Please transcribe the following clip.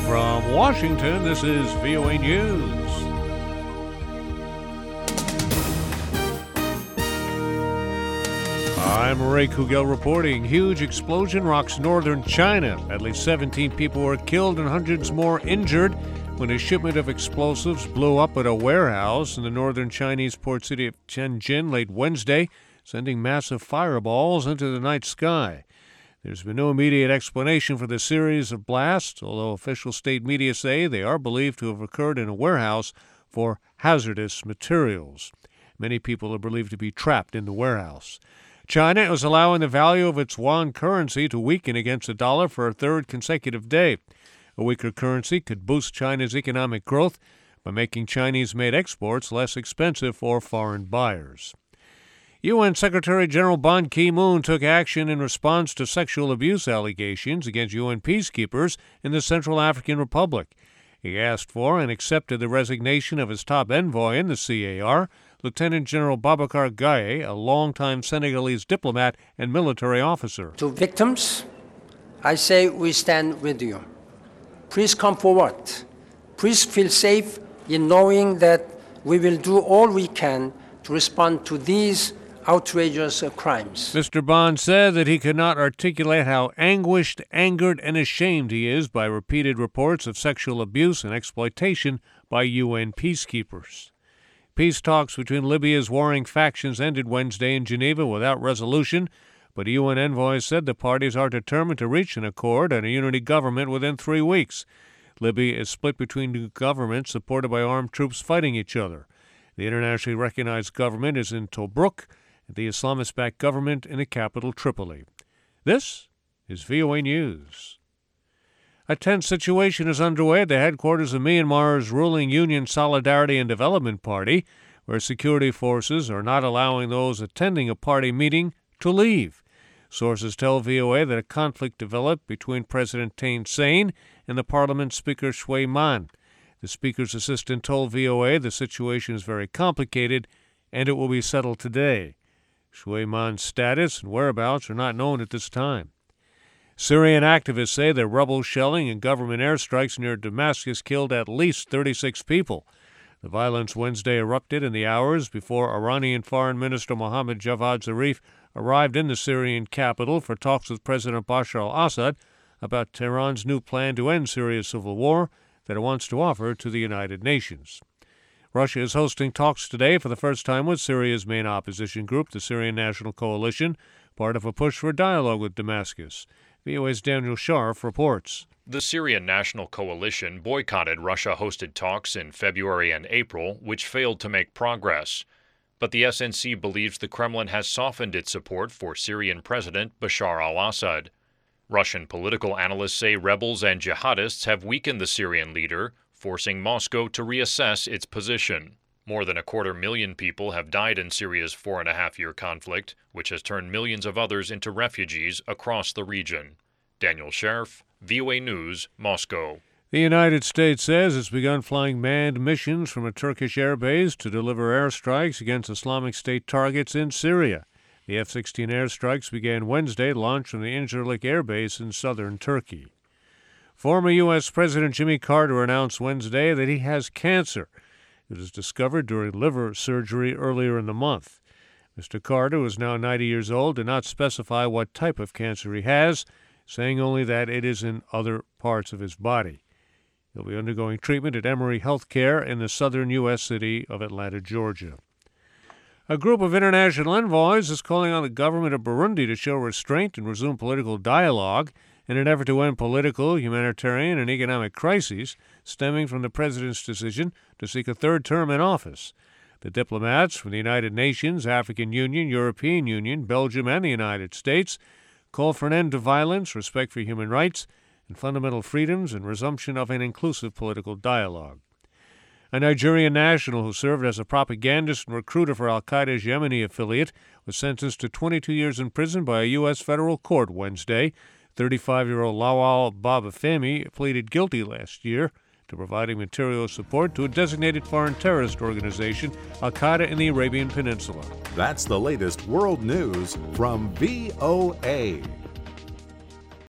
From Washington, this is VOA News. I'm Ray Kugel reporting. Huge explosion rocks northern China. At least 17 people were killed and hundreds more injured when a shipment of explosives blew up at a warehouse in the northern Chinese port city of Tianjin late Wednesday, sending massive fireballs into the night sky. There's been no immediate explanation for the series of blasts, although official state media say they are believed to have occurred in a warehouse for hazardous materials. Many people are believed to be trapped in the warehouse. China is allowing the value of its yuan currency to weaken against the dollar for a third consecutive day. A weaker currency could boost China's economic growth by making Chinese-made exports less expensive for foreign buyers. UN Secretary General Ban Ki-moon took action in response to sexual abuse allegations against UN peacekeepers in the Central African Republic. He asked for and accepted the resignation of his top envoy in the CAR, Lieutenant General Babacar Gaye, a longtime Senegalese diplomat and military officer. To victims, I say we stand with you. Please come forward. Please feel safe in knowing that we will do all we can to respond to these outrageous crimes. Mr. Bond said that he could not articulate how anguished, angered, and ashamed he is by repeated reports of sexual abuse and exploitation by UN peacekeepers. Peace talks between Libya's warring factions ended Wednesday in Geneva without resolution, but UN envoys said the parties are determined to reach an accord and a unity government within 3 weeks. Libya is split between two governments supported by armed troops fighting each other. The internationally recognized government is in Tobruk, and the Islamist-backed government in the capital Tripoli. This is VOA News. A tense situation is underway at the headquarters of Myanmar's ruling Union Solidarity and Development Party, where security forces are not allowing those attending a party meeting to leave. Sources tell VOA that a conflict developed between President Thein Sein and the parliament speaker Shwe Man. The speaker's assistant told VOA the situation is very complicated and it will be settled today. Shwe Man's status and whereabouts are not known at this time. Syrian activists say that rebel shelling and government airstrikes near Damascus killed at least 36 people. The violence Wednesday erupted in the hours before Iranian Foreign Minister Mohammad Javad Zarif arrived in the Syrian capital for talks with President Bashar al-Assad about Tehran's new plan to end Syria's civil war that it wants to offer to the United Nations. Russia is hosting talks today for the first time with Syria's main opposition group, the Syrian National Coalition, part of a push for dialogue with Damascus. VOA's Daniel Scharf reports. The Syrian National Coalition boycotted Russia-hosted talks in February and April, which failed to make progress. But the SNC believes the Kremlin has softened its support for Syrian President Bashar al-Assad. Russian political analysts say rebels and jihadists have weakened the Syrian leader, forcing Moscow to reassess its position. More than 250,000 people have died in Syria's 4.5-year conflict, which has turned millions of others into refugees across the region. Daniel Scharf, VOA News, Moscow. The United States says it's begun flying manned missions from a Turkish airbase to deliver airstrikes against Islamic State targets in Syria. The F-16 airstrikes began Wednesday, launched from the Incirlik Air Base in southern Turkey. Former U.S. President Jimmy Carter announced Wednesday that he has cancer. It was discovered during liver surgery earlier in the month. Mr. Carter, who is now 90 years old, did not specify what type of cancer he has, saying only that it is in other parts of his body. He'll be undergoing treatment at Emory Healthcare in the southern U.S. city of Atlanta, Georgia. A group of international envoys is calling on the government of Burundi to show restraint and resume political dialogue in an effort to end political, humanitarian, and economic crises stemming from the president's decision to seek a third term in office. The diplomats from the United Nations, African Union, European Union, Belgium, and the United States call for an end to violence, respect for human rights, and fundamental freedoms, and resumption of an inclusive political dialogue. A Nigerian national who served as a propagandist and recruiter for al-Qaeda's Yemeni affiliate was sentenced to 22 years in prison by a U.S. federal court Wednesday. 35-year-old Lawal Babafemi pleaded guilty last year to providing material support to a designated foreign terrorist organization, al-Qaeda in the Arabian Peninsula. That's the latest world news from VOA.